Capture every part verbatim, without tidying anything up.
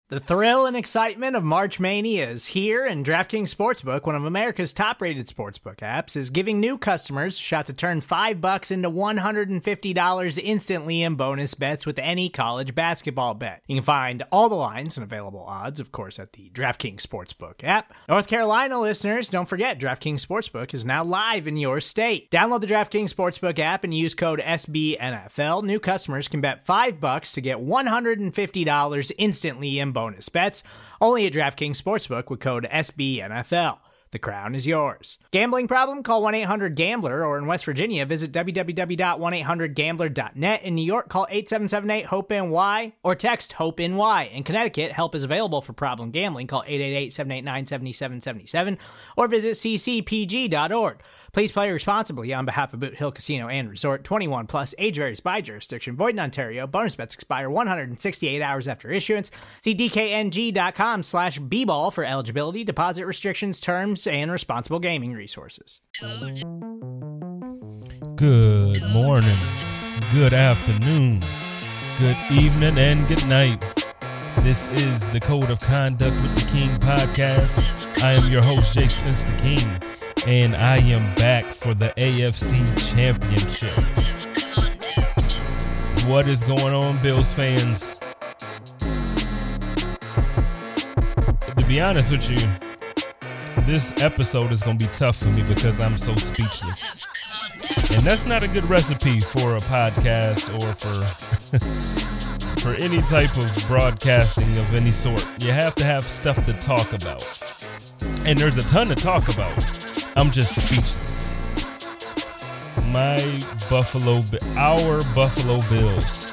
The thrill and excitement of March Mania is here, and DraftKings Sportsbook, one of America's top-rated sportsbook apps, is giving new customers a shot to turn five bucks into one hundred fifty dollars instantly in bonus bets with any college basketball bet. You can find all the lines and available odds, of course, at the DraftKings Sportsbook app. North Carolina listeners, don't forget, DraftKings Sportsbook is now live in your state. Download the DraftKings Sportsbook app and use code S B N F L. New customers can bet five bucks to get one hundred fifty dollars instantly in bonus bets, only at DraftKings Sportsbook with code S B N F L. The crown is yours. Gambling problem? Call one eight hundred gambler, or in West Virginia, visit w w w dot one eight hundred gambler dot net. In New York, call eight seven seven eight hope N Y or text HOPE-NY. In Connecticut, help is available for problem gambling. Call eight eight eight, seven eight nine, seven seven seven seven or visit c c p g dot org. Please play responsibly on behalf of Boot Hill Casino and Resort. twenty-one plus, age varies by jurisdiction. Void in Ontario. Bonus bets expire one hundred sixty-eight hours after issuance. See d k n g dot com slash b ball for eligibility, deposit restrictions, terms, and responsible gaming resources. Good morning, good afternoon, good evening, and good night. This is the Code of Conduct with the King podcast. I am your host, Jake Spence the King, and I am back for the A F C Championship. What is going on, Bills fans? To be honest with you, this episode is going to be tough for me because I'm so speechless. And that's not a good recipe for a podcast or for for any type of broadcasting of any sort. You have to have stuff to talk about. And there's a ton to talk about. I'm just speechless. My Buffalo, our Buffalo Bills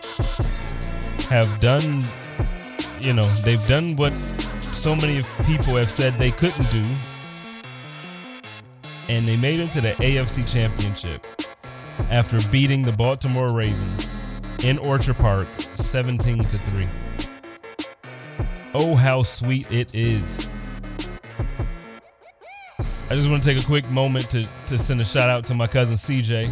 have done, you know, they've done what so many people have said they couldn't do, and they made it to the A F C Championship after beating the Baltimore Ravens in Orchard Park seventeen to three. Oh, how sweet it is. I just want to take a quick moment to, to send a shout out to my cousin C J.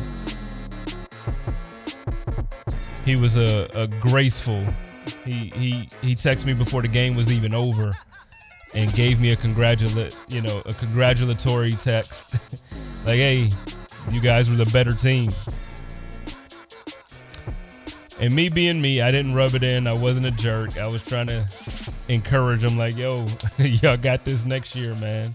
He was a, a graceful. He he he texted me before the game was even over and gave me a congratulate, you know, a congratulatory text. Like, hey, you guys were the better team. And me being me, I didn't rub it in. I wasn't a jerk. I was trying to encourage him, like, yo, y'all got this next year, man.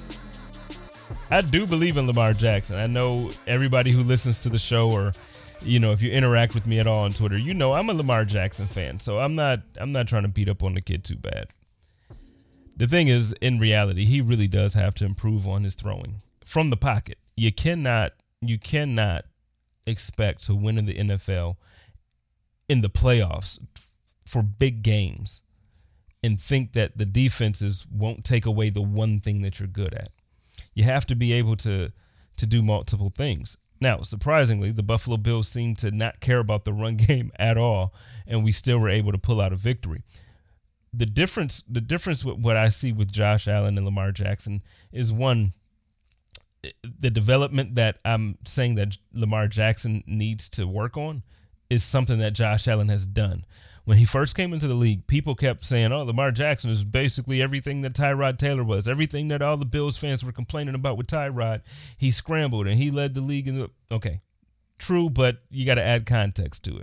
I do believe in Lamar Jackson. I know everybody who listens to the show, or, you know, if you interact with me at all on Twitter, you know I'm a Lamar Jackson fan. So I'm not I'm not trying to beat up on the kid too bad. The thing is, in reality, he really does have to improve on his throwing from the pocket. You cannot you cannot expect to win in the N F L in the playoffs for big games and think that the defenses won't take away the one thing that you're good at. You have to be able to to do multiple things. Now, surprisingly, the Buffalo Bills seem to not care about the run game at all, and we still were able to pull out a victory. The difference, the difference with what I see with Josh Allen and Lamar Jackson is, one, the development that I'm saying that Lamar Jackson needs to work on is something that Josh Allen has done. When he first came into the league, people kept saying, oh, Lamar Jackson is basically everything that Tyrod Taylor was, everything that all the Bills fans were complaining about with Tyrod. He scrambled and he led the league in the, okay, true, but you got to add context to it.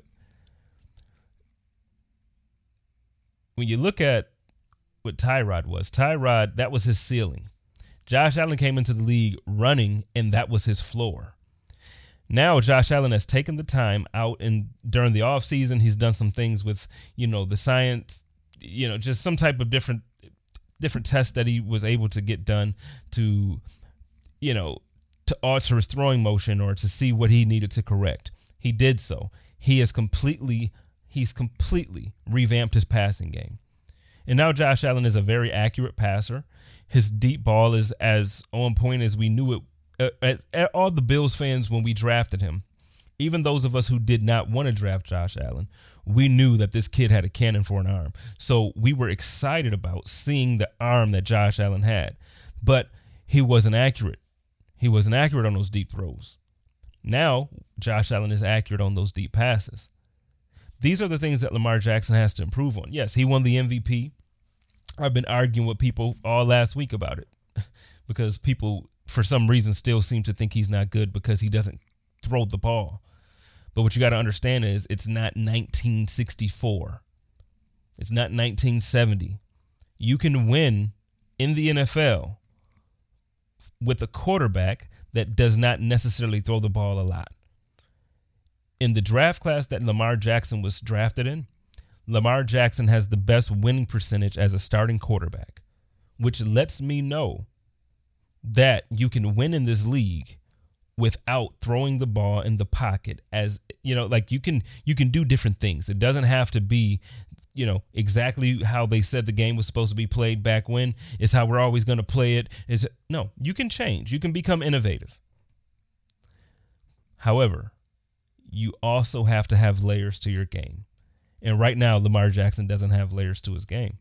When you look at what Tyrod was, Tyrod, that was his ceiling. Josh Allen came into the league running, and that was his floor. Now Josh Allen has taken the time out, and during the offseason, he's done some things with, you know, the science, you know, just some type of different different tests that he was able to get done to, you know, to alter his throwing motion or to see what he needed to correct. He did so. He has completely He's completely revamped his passing game. And now Josh Allen is a very accurate passer. His deep ball is as on point as we knew it. Uh, as, as all the Bills fans, when we drafted him, even those of us who did not want to draft Josh Allen, we knew that this kid had a cannon for an arm. So we were excited about seeing the arm that Josh Allen had. But he wasn't accurate. He wasn't accurate on those deep throws. Now Josh Allen is accurate on those deep passes. These are the things that Lamar Jackson has to improve on. Yes, he won the M V P. I've been arguing with people all last week about it because people, for some reason, still seem to think he's not good because he doesn't throw the ball. But what you got to understand is it's not nineteen sixty-four. It's not nineteen seventy. You can win in the N F L with a quarterback that does not necessarily throw the ball a lot. In the draft class that Lamar Jackson was drafted in, Lamar Jackson has the best winning percentage as a starting quarterback, which lets me know that you can win in this league without throwing the ball in the pocket. As you know, like you can you can do different things. It doesn't have to be, you know, exactly how they said the game was supposed to be played back when. It's how we're always going to play it. Is no, you can change. You can become innovative. However, you also have to have layers to your game. And right now, Lamar Jackson doesn't have layers to his game.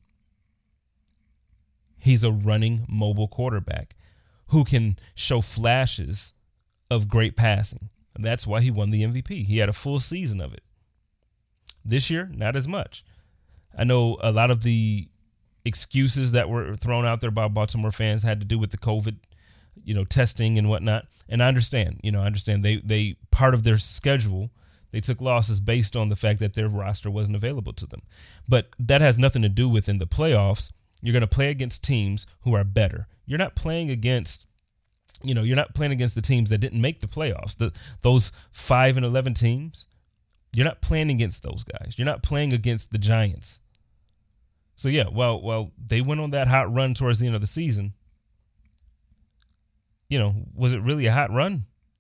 He's a running mobile quarterback who can show flashes of great passing. And that's why he won the M V P. He had a full season of it. This year, not as much. I know a lot of the excuses that were thrown out there by Baltimore fans had to do with the COVID, you know, testing and whatnot. And I understand, you know, I understand they, they part of their schedule, they took losses based on the fact that their roster wasn't available to them. But that has nothing to do with in the playoffs. You're going to play against teams who are better. You're not playing against, you know, you're not playing against the teams that didn't make the playoffs. The, those five and eleven teams, you're not playing against those guys. You're not playing against the Giants. So, yeah, well, well, they went on that hot run towards the end of the season. You know, was it really a hot run?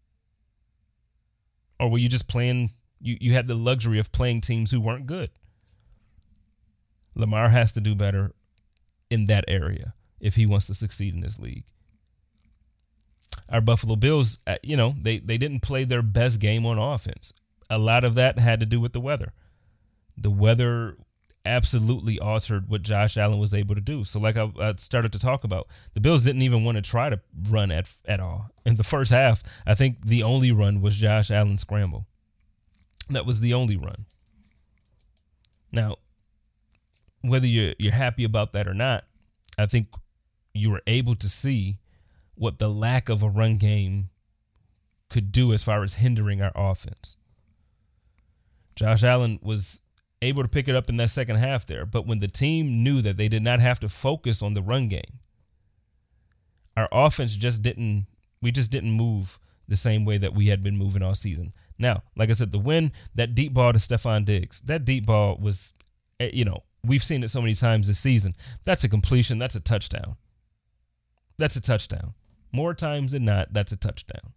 Or were you just playing, you, you had the luxury of playing teams who weren't good? Lamar has to do better in that area if he wants to succeed in this league. Our Buffalo Bills, you know, they, they didn't play their best game on offense. A lot of that had to do with the weather. The weather absolutely altered what Josh Allen was able to do. So like I, I started to talk about, the Bills didn't even want to try to run at at all. In the first half, I think the only run was Josh Allen's scramble. That was the only run. Now, whether you're, you're happy about that or not, I think you were able to see what the lack of a run game could do as far as hindering our offense. Josh Allen was able to pick it up in that second half there. But when the team knew that they did not have to focus on the run game, our offense just didn't, we just didn't move the same way that we had been moving all season. Now, like I said, the win, that deep ball to Stephon Diggs, that deep ball was, you know, we've seen it so many times this season. That's a completion. That's a touchdown. That's a touchdown. More times than not, that's a touchdown.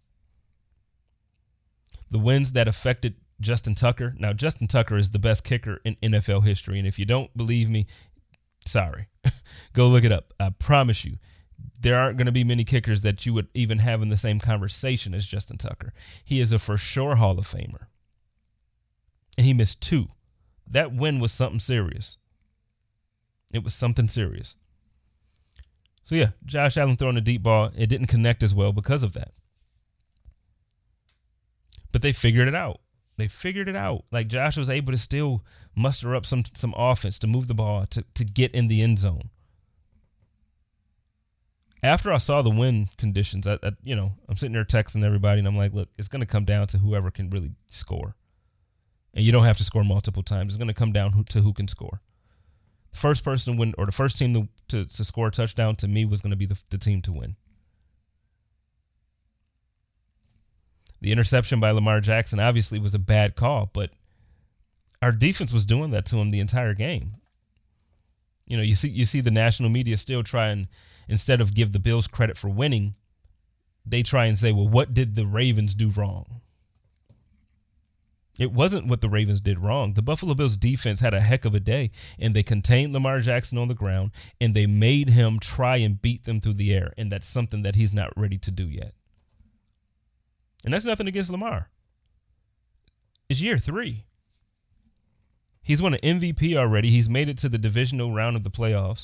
The wins that affected Justin Tucker. Now, Justin Tucker is the best kicker in N F L history. And if you don't believe me, sorry, go look it up. I promise you, there aren't going to be many kickers that you would even have in the same conversation as Justin Tucker. He is a for sure Hall of Famer. And he missed two. That win was something serious. It was something serious. So, yeah, Josh Allen throwing a deep ball. It didn't connect as well because of that. But they figured it out. They figured it out. Like Josh was able to still muster up some some offense to move the ball, to, to get in the end zone. After I saw the win conditions, I, I, you know, I'm sitting there texting everybody, and I'm like, look, it's going to come down to whoever can really score. And you don't have to score multiple times. It's going to come down who, to who can score. The first person to win, or the first team to, to, to score a touchdown, to me, was going to be the, the team to win. The interception by Lamar Jackson obviously was a bad call, but our defense was doing that to him the entire game. You know, you see you see the national media still try and, instead of give the Bills credit for winning, they try and say, well, what did the Ravens do wrong? It wasn't what the Ravens did wrong. The Buffalo Bills defense had a heck of a day, and they contained Lamar Jackson on the ground, and they made him try and beat them through the air, and that's something that he's not ready to do yet. And that's nothing against Lamar. It's year three. He's won an M V P already. He's made it to the divisional round of the playoffs.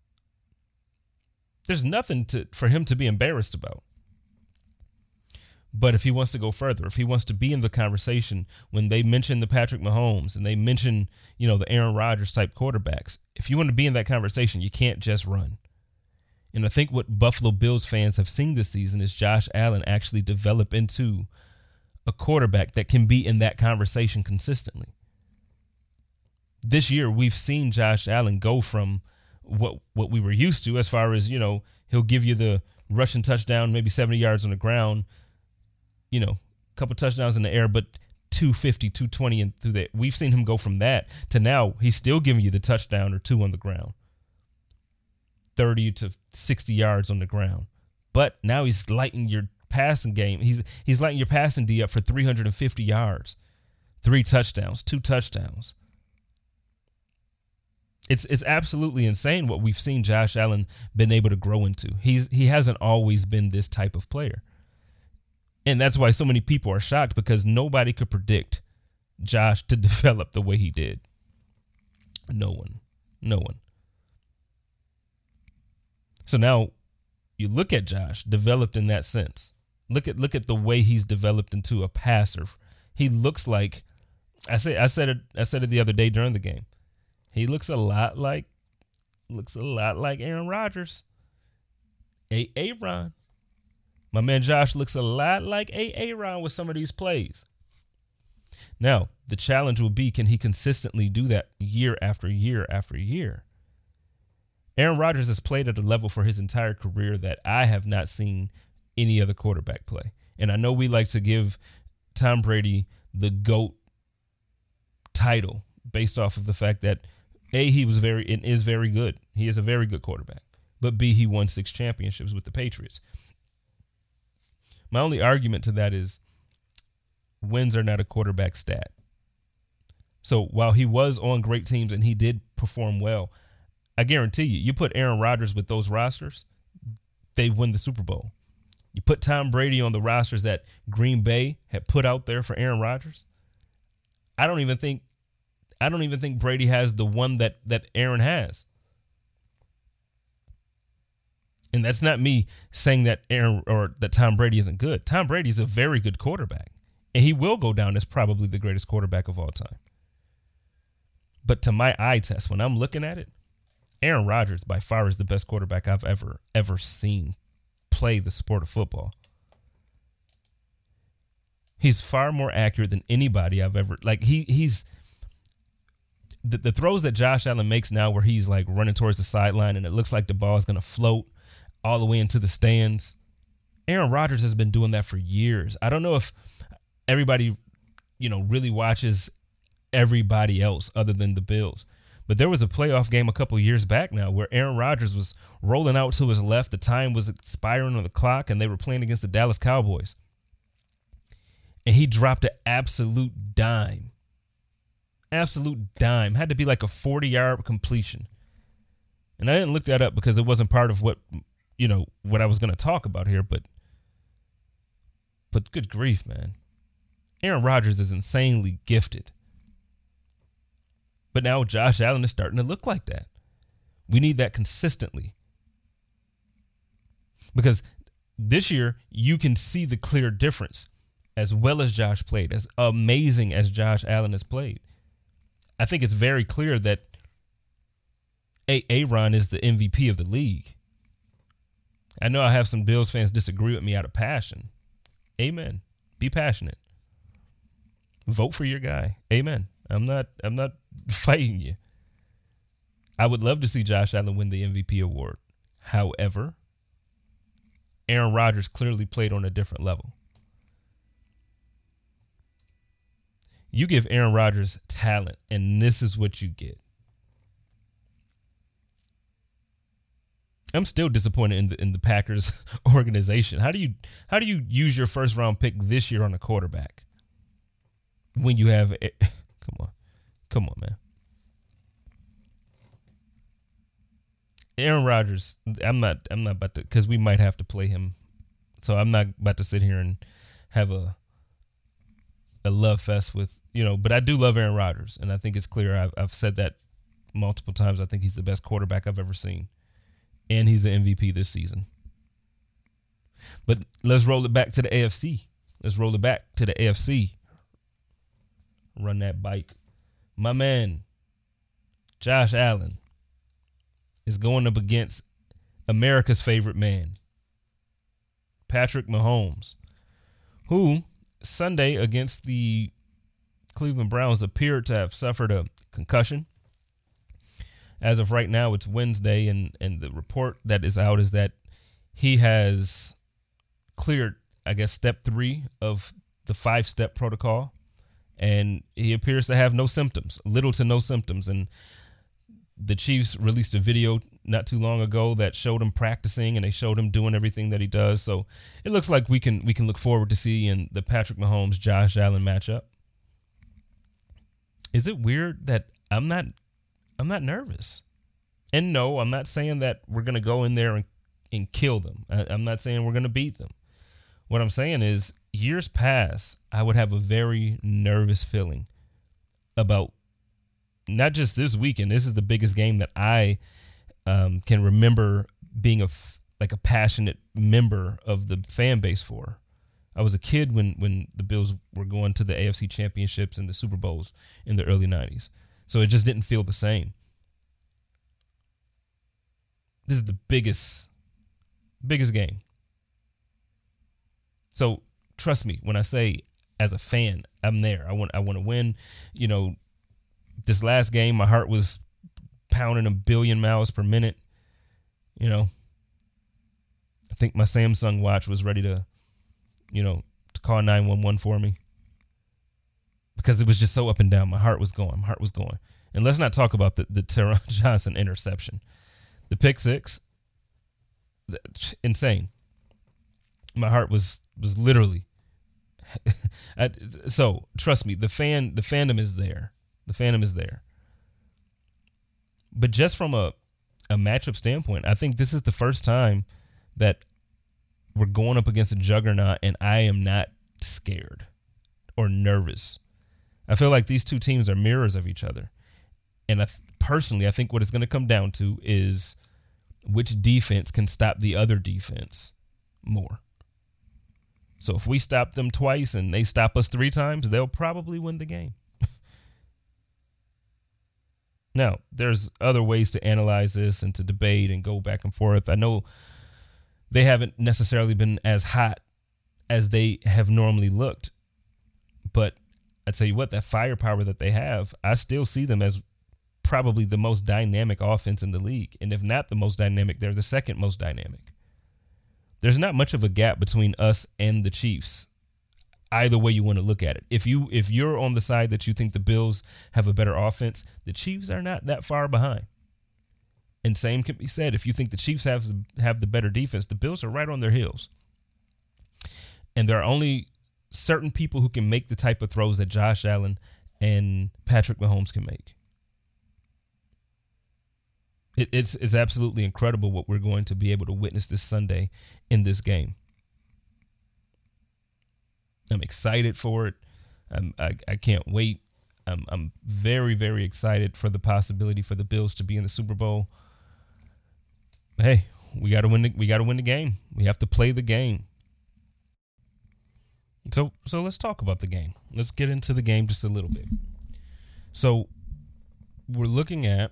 There's nothing to, for him to be embarrassed about. But if he wants to go further, if he wants to be in the conversation when they mention the Patrick Mahomes and they mention, you know, the Aaron Rodgers type quarterbacks, if you want to be in that conversation, you can't just run. And I think what Buffalo Bills fans have seen this season is Josh Allen actually develop into a quarterback that can be in that conversation consistently. This year, we've seen Josh Allen go from what what we were used to as far as, you know, he'll give you the rushing touchdown, maybe seventy yards on the ground, you know, a couple touchdowns in the air, but two fifty, two twenty and through that. We've seen him go from that to now he's still giving you the touchdown or two on the ground, thirty to sixty yards on the ground. But now he's lighting your passing game. He's he's lighting your passing D up for three hundred fifty yards, three touchdowns, two touchdowns. It's it's absolutely insane what we've seen Josh Allen been able to grow into. He's he hasn't always been this type of player. And that's why so many people are shocked, because nobody could predict Josh to develop the way he did. No one. No one. So now you look at Josh developed in that sense. Look at look at the way he's developed into a passer. He looks like I say I said it I said it the other day during the game. He looks a lot like looks a lot like Aaron Rodgers. A Aaron. My man Josh looks a lot like A Aaron with some of these plays. Now, the challenge will be, can he consistently do that year after year after year? Aaron Rodgers has played at a level for his entire career that I have not seen any other quarterback play. And I know we like to give Tom Brady the GOAT title based off of the fact that A, he was very and is very good. He is a very good quarterback. But B, he won six championships with the Patriots. My only argument to that is wins are not a quarterback stat. So while he was on great teams and he did perform well, I guarantee you, you put Aaron Rodgers with those rosters, they win the Super Bowl. You put Tom Brady on the rosters that Green Bay had put out there for Aaron Rodgers, I don't even think I don't even think Brady has the one that that Aaron has. And that's not me saying that Aaron or that Tom Brady isn't good. Tom Brady is a very good quarterback, and he will go down as probably the greatest quarterback of all time. But to my eye test, when I'm looking at it, Aaron Rodgers by far is the best quarterback I've ever, ever seen play the sport of football. He's far more accurate than anybody I've ever, like he he's, the, the throws that Josh Allen makes now where he's like running towards the sideline and it looks like the ball is going to float all the way into the stands. Aaron Rodgers has been doing that for years. I don't know if everybody, you know, really watches everybody else other than the Bills. But there was a playoff game a couple years back now where Aaron Rodgers was rolling out to his left. The time was expiring on the clock, and they were playing against the Dallas Cowboys. And he dropped an absolute dime. Absolute dime. Had to be like a forty-yard completion. And I didn't look that up because it wasn't part of what, you know, what I was going to talk about here. But, but good grief, man. Aaron Rodgers is insanely gifted. But now Josh Allen is starting to look like that. We need that consistently. Because this year, you can see the clear difference. As well as Josh played, as amazing as Josh Allen has played, I think it's very clear that Aaron is the M V P of the league. I know I have some Bills fans disagree with me out of passion. Amen. Be passionate. Vote for your guy. Amen. I'm not I'm not fighting you. I would love to see Josh Allen win the M V P award. However, Aaron Rodgers clearly played on a different level. You give Aaron Rodgers talent, and this is what you get. I'm still disappointed in the in the Packers organization. How do you how do you use your first round pick this year on a quarterback when you have a, come on, come on, man. Aaron Rodgers, I'm not I'm not about to, because we might have to play him, so I'm not about to sit here and have a a love fest with, you know, but I do love Aaron Rodgers, and I think it's clear. I've, I've said that multiple times. I think he's the best quarterback I've ever seen, and he's the M V P this season. But let's roll it back to the A F C. let's roll it back to the A F C. Run that bike. My man, Josh Allen, is going up against America's favorite man, Patrick Mahomes, who Sunday against the Cleveland Browns appeared to have suffered a concussion. As of right now, it's Wednesday, and, and the report that is out is that he has cleared, I guess, step three of the five-step protocol, and he appears to have no symptoms, little to no symptoms. And the Chiefs released a video not too long ago that showed him practicing, and they showed him doing everything that he does. So it looks like we can we can look forward to seeing the Patrick Mahomes Josh Allen matchup. Is it weird that I'm not I'm not nervous? And no, I'm not saying that we're gonna go in there and, and kill them. I, I'm not saying we're gonna beat them. What I'm saying is, years past, I would have a very nervous feeling about not just this weekend. This is the biggest game that I um, can remember being a f- like a passionate member of the fan base for. I was a kid when when the Bills were going to the A F C championships and the Super Bowls in the early nineties. So it just didn't feel the same. This is the biggest, biggest game. So trust me when I say, as a fan, I'm there. I want I want to win. You know, this last game, my heart was pounding a billion miles per minute. You know, I think my Samsung watch was ready to, you know, to call nine one one for me, because it was just so up and down. My heart was going. My heart was going. And let's not talk about the, the Teron Johnson interception. The pick six, insane. My heart was was literally. I, so trust me, the fan, the fandom is there. The fandom is there. But just from a a matchup standpoint, I think this is the first time that we're going up against a juggernaut, and I am not scared or nervous. I feel like these two teams are mirrors of each other. And I th- personally, I think what it's going to come down to is which defense can stop the other defense more. So if we stop them twice and they stop us three times, they'll probably win the game. Now, there's other ways to analyze this and to debate and go back and forth. I know they haven't necessarily been as hot as they have normally looked. But I tell you what, that firepower that they have, I still see them as probably the most dynamic offense in the league. And if not the most dynamic, they're the second most dynamic. There's not much of a gap between us and the Chiefs, either way you want to look at it. If you if you're on the side that you think the Bills have a better offense, the Chiefs are not that far behind. And same can be said if you think the Chiefs have have the better defense, the Bills are right on their heels. And there are only certain people who can make the type of throws that Josh Allen and Patrick Mahomes can make. It, it's it's absolutely incredible what we're going to be able to witness this Sunday in this game. I'm excited for it. I'm, I I can't wait. I'm I'm very very excited for the possibility for the Bills to be in the Super Bowl. Hey, we got to win. The, we got to win the game. We have to play the game. So so let's talk about the game. Let's get into the game just a little bit. So we're looking at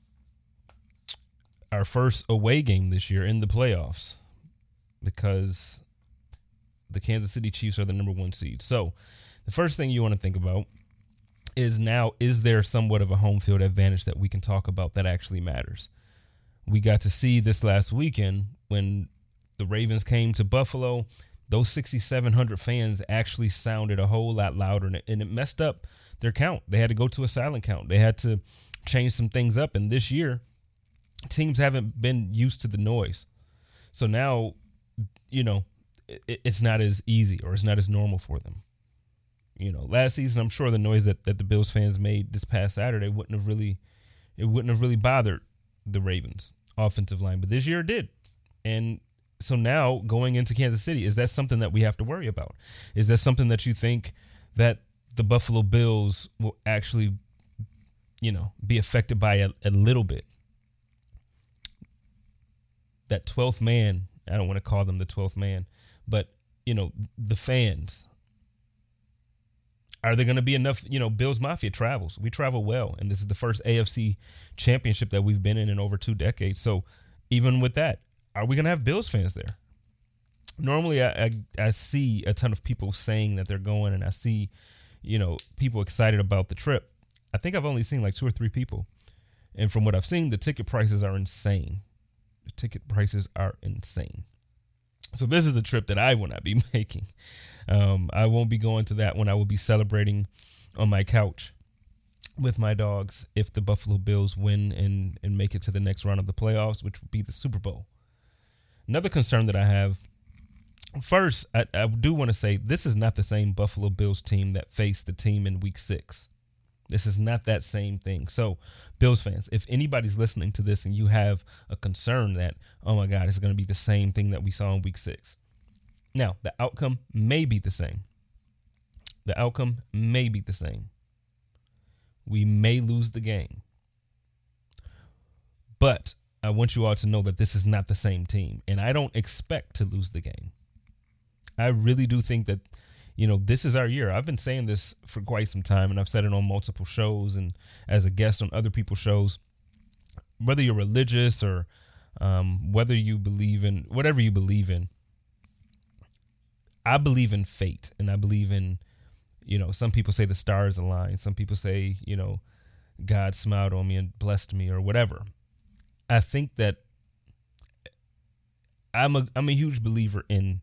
our first away game this year in the playoffs, because the Kansas City Chiefs are the number one seed. So the first thing you want to think about is, now, is there somewhat of a home field advantage that we can talk about that actually matters? We got to see this last weekend when the Ravens came to Buffalo. Those sixty-seven hundred fans actually sounded a whole lot louder, and it, and it messed up their count. They had to go to a silent count. They had to change some things up. And this year, teams haven't been used to the noise. So now, you know, it, it's not as easy, or it's not as normal for them. You know, last season, I'm sure the noise that, that the Bills fans made this past Saturday wouldn't have really, it wouldn't have really bothered the Ravens offensive line, but this year it did. And so now going into Kansas City, is that something that we have to worry about? Is that something that you think that the Buffalo Bills will actually, you know, be affected by a, a little bit? That twelfth man, I don't want to call them the twelfth man, but, you know, the fans, Are there going to be enough, you know, Bills Mafia travels. We travel well, and this is the first A F C championship that we've been in in over two decades. So even with that, are we going to have Bills fans there? Normally, I, I I see a ton of people saying that they're going, and I see, you know, people excited about the trip. I think I've only seen like two or three people. And from what I've seen, the ticket prices are insane. The ticket prices are insane. So this is a trip that I will not be making. Um, I won't be going to that one. I will be celebrating on my couch with my dogs if the Buffalo Bills win and, and make it to the next round of the playoffs, which would be the Super Bowl. Another concern that I have, first, I, I do want to say this is not the same Buffalo Bills team that faced the team in week six. This is not that same thing. So, Bills fans, if anybody's listening to this and you have a concern that, oh my God, it's going to be the same thing that we saw in week six. Now, the outcome may be the same. The outcome may be the same. We may lose the game. But I want you all to know that this is not the same team. And I don't expect to lose the game. I really do think that, you know, this is our year. I've been saying this for quite some time, and I've said it on multiple shows and as a guest on other people's shows. Whether you're religious or um, whether you believe in whatever you believe in, I believe in fate, and I believe in, you know, some people say the stars align. Some people say, you know, God smiled on me and blessed me or whatever. I think that I'm a I'm a huge believer in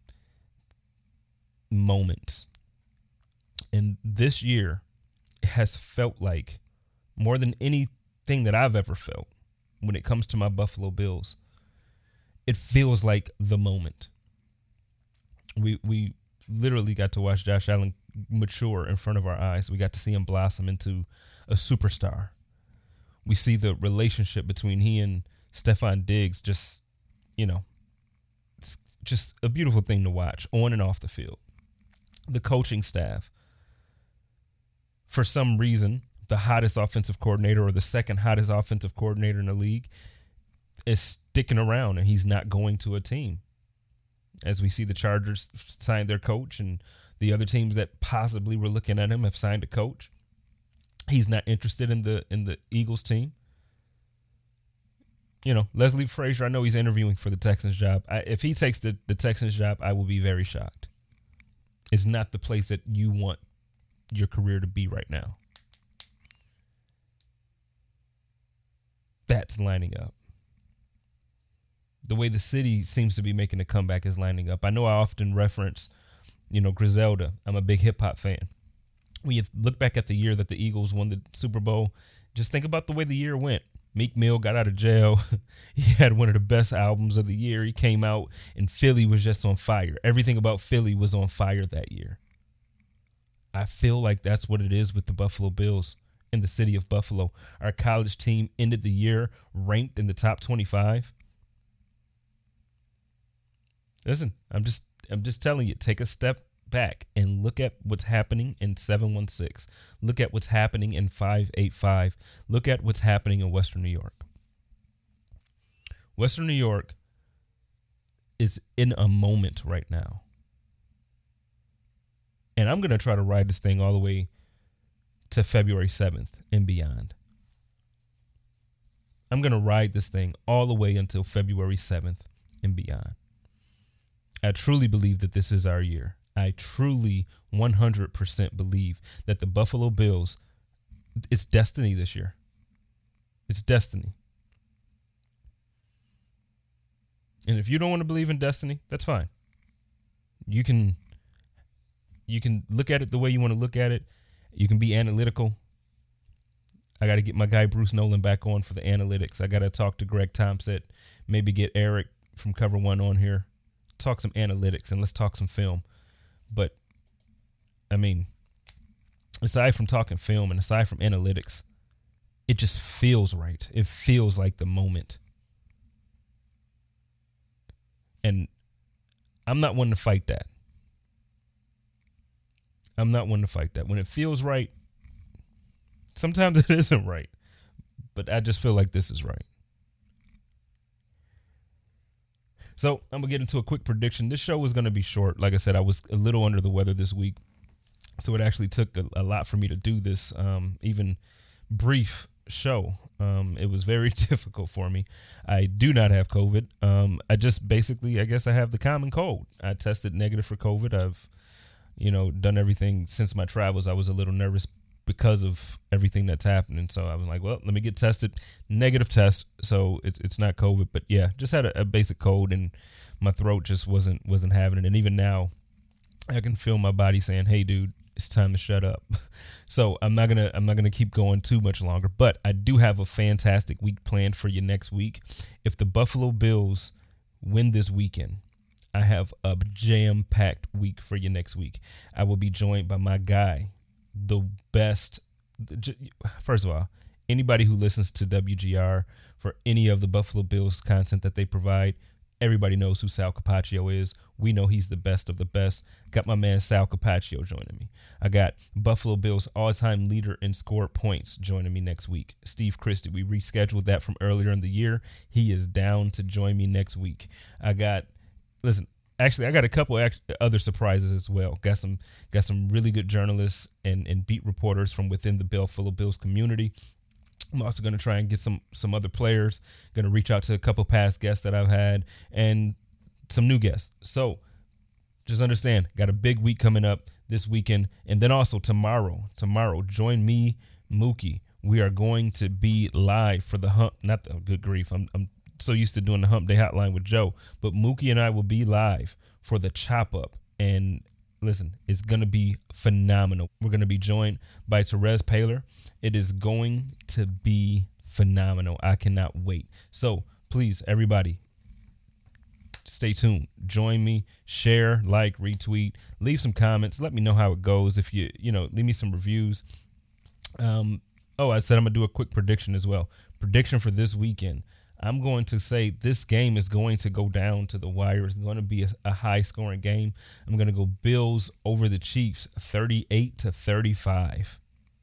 moments. And this year has felt like, more than anything that I've ever felt when it comes to my Buffalo Bills, it feels like the moment. We we literally got to watch Josh Allen mature in front of our eyes. We got to see him blossom into a superstar. We see the relationship between he and Stephon Diggs just, you know, it's just a beautiful thing to watch on and off the field. The coaching staff, for some reason, the hottest offensive coordinator or the second hottest offensive coordinator in the league is sticking around, and he's not going to a team. As we see the Chargers sign their coach, and the other teams that possibly were looking at him have signed a coach. He's not interested in the in the Eagles team. You know, Leslie Frazier, I know he's interviewing for the Texans job. I, if he takes the, the Texans job, I will be very shocked. It's not the place that you want your career to be right now. That's lining up. The way the city seems to be making a comeback is lining up. I know I often reference, you know, Griselda. I'm a big hip hop fan. When you look back at the year that the Eagles won the Super Bowl, just think about the way the year went. Meek Mill got out of jail. He had one of the best albums of the year. He came out and Philly was just on fire. Everything about Philly was on fire that year. I feel like that's what it is with the Buffalo Bills in the city of Buffalo. Our college team ended the year ranked in the top twenty-five. Listen, I'm just I'm just telling you, take a step back and look at what's happening in seven one six. Look at what's happening in five eight five. Look at what's happening in Western New York. Western New York is in a moment right now. And I'm going to try to ride this thing all the way to February seventh and beyond. I'm going to ride this thing all the way until February seventh and beyond. I truly believe that this is our year. I truly one hundred percent believe that the Buffalo Bills, it's destiny this year. It's destiny. And if you don't want to believe in destiny, that's fine. You can you can look at it the way you want to look at it. You can be analytical. I got to get my guy Bruce Nolan back on for the analytics. I got to talk to Greg Thompson, maybe get Eric from Cover One on here. Talk some analytics and let's talk some film. But, I mean, aside from talking film and aside from analytics, it just feels right. It feels like the moment. And I'm not one to fight that. I'm not one to fight that. When it feels right, sometimes it isn't right. But I just feel like this is right. So I'm going to get into a quick prediction. This show is going to be short. Like I said, I was a little under the weather this week. So it actually took a, a lot for me to do this, um, even brief show. Um, it was very difficult for me. I do not have COVID. Um, I just basically, I guess I have the common cold. I tested negative for COVID. I've, you know, done everything since my travels. I was a little nervous because of everything that's happening. So I was like, well, let me get tested. Negative test. So it's it's not COVID, but yeah, just had a, a basic cold, and my throat just wasn't wasn't having it. And even now, I can feel my body saying, hey, dude, it's time to shut up. So I'm not gonna I'm not gonna keep going too much longer. But I do have a fantastic week planned for you next week. If the Buffalo Bills win this weekend, I have a jam-packed week for you next week. I will be joined by my guy, the best. First of all, anybody who listens to W G R for any of the Buffalo Bills content that they provide, everybody knows who Sal Capaccio is. We know he's the best of the best. Got my man Sal Capaccio joining me. I got Buffalo Bills all-time leader in scored points joining me next week, Steve Christie. We rescheduled that from earlier in the year. He is down to join me next week. I got, listen, actually, I got a couple of other surprises as well. Got some got some really good journalists and, and beat reporters from within the Buffalo Bills community. I'm also going to try and get some some other players. Going to reach out to a couple past guests that I've had and some new guests. So just understand, got a big week coming up this weekend. And then also tomorrow, tomorrow, join me, Mookie. We are going to be live for the hump. Not the good grief. I'm, I'm so used to doing the Hump Day Hotline with Joe, but Mookie and I will be live for the Chop Up. And listen, it's going to be phenomenal. We're going to be joined by Terez Paylor. It is going to be phenomenal. I cannot wait. So please, everybody, stay tuned. Join me, share, like, retweet, leave some comments. Let me know how it goes. If you, you know, leave me some reviews. Um, oh, I said I'm going to do a quick prediction as well. Prediction for this weekend. I'm going to say this game is going to go down to the wire. It's going to be a, a high-scoring game. I'm going to go Bills over the Chiefs, thirty-eight to thirty-five.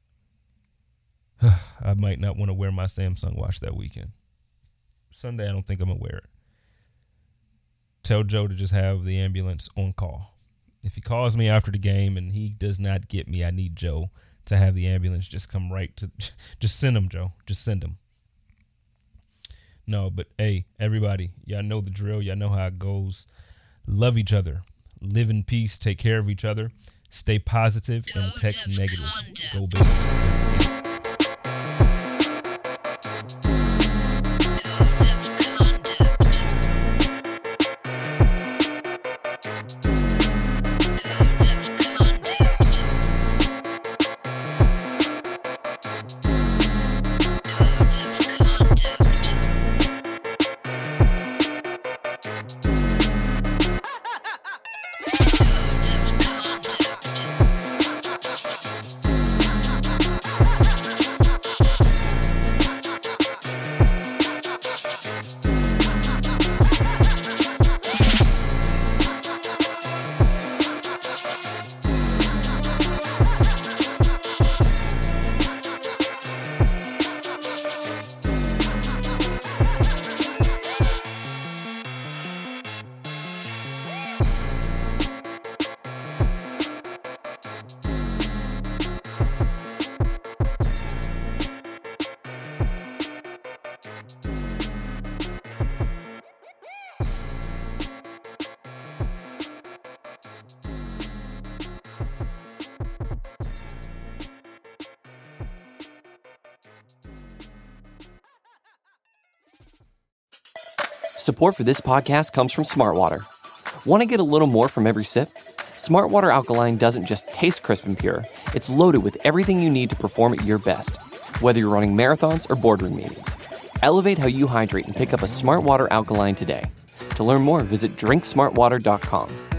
I might not want to wear my Samsung watch that weekend. Sunday, I don't think I'm going to wear it. Tell Joe to just have the ambulance on call. If he calls me after the game and he does not get me, I need Joe to have the ambulance just come right to – just send him, Joe. Just send him. No, but hey, everybody, y'all know the drill. Y'all know how it goes. Love each other. Live in peace. Take care of each other. Stay positive and text negative. Go Bills. Support for this podcast comes from Smartwater. Want to get a little more from every sip? Smartwater Alkaline doesn't just taste crisp and pure. It's loaded with everything you need to perform at your best, whether you're running marathons or boardroom meetings. Elevate how you hydrate and pick up a Smartwater Alkaline today. To learn more, visit drink smart water dot com.